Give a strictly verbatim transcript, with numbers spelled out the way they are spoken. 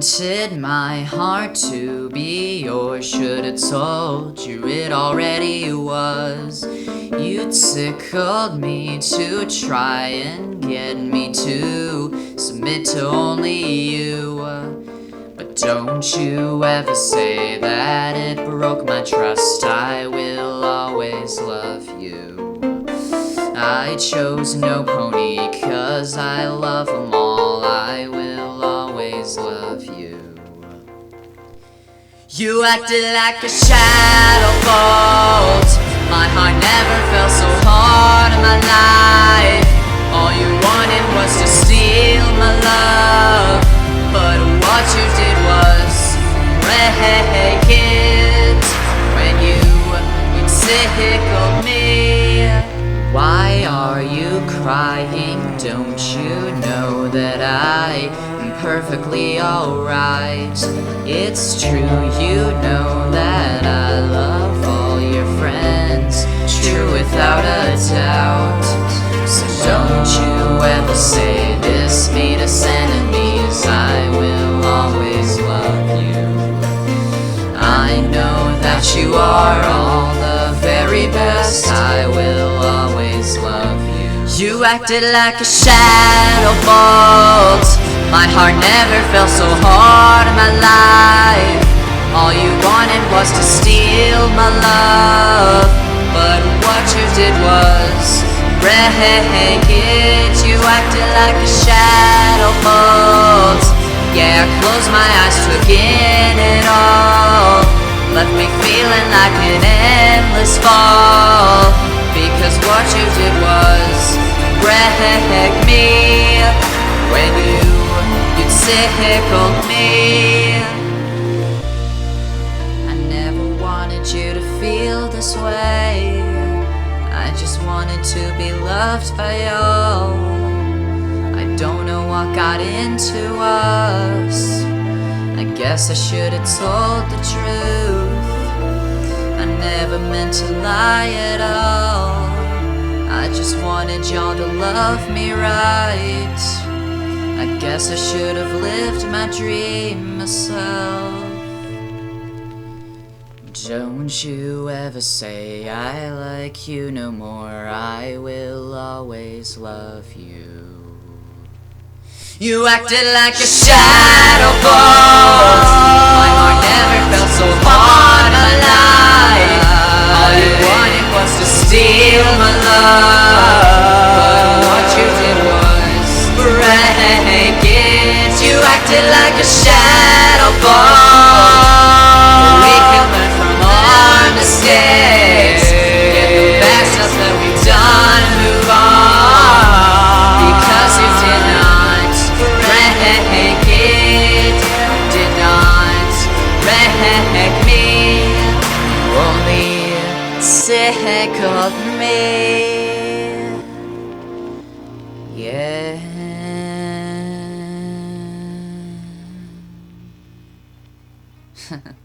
wanted my heart to be yours. Should've told you it already was. You tickled me to try and get me to submit to only you. But don't you ever say that it broke my trust. I will always love you. I chose no pony 'cause I love them all. I will always love you. You acted like a shadow bolt. My heart never felt so hard in my life. All you wanted was to steal my love, but what you did was break it when you, you tickled me. Why are you crying? Don't you know that I am perfectly alright? It's true, you know that I love all your friends, true without a doubt. So don't you ever say this made us enemies. I will always love you. I know that you are all the very best. I will always love you. You acted like a shadow bolt. My heart never felt so hard in my life. All you wanted was to steal my love, but what you did was break it. You acted like a shadow bolt. Yeah, I closed my eyes, took in it all, left me feeling like an endless fall, because what you did was break me when you, you tickled me. I never wanted you to feel this way. I just wanted to be loved by you. I don't know what got into us. I guess I should have told the truth. I never meant to lie at all. I just wanted y'all to love me right. I guess I should have lived my dream myself. Don't you ever say I like you no more. I will always love you. You acted like a shadow bolt. My heart never felt so hard in my life. All you wanted was to steal my love, but what you did was break it. You acted like a shadow bolt. We can learn from our mistakes, get the bad stuff that we've done and move on, because you did not break it, did not break me, only tickled me. Yeah.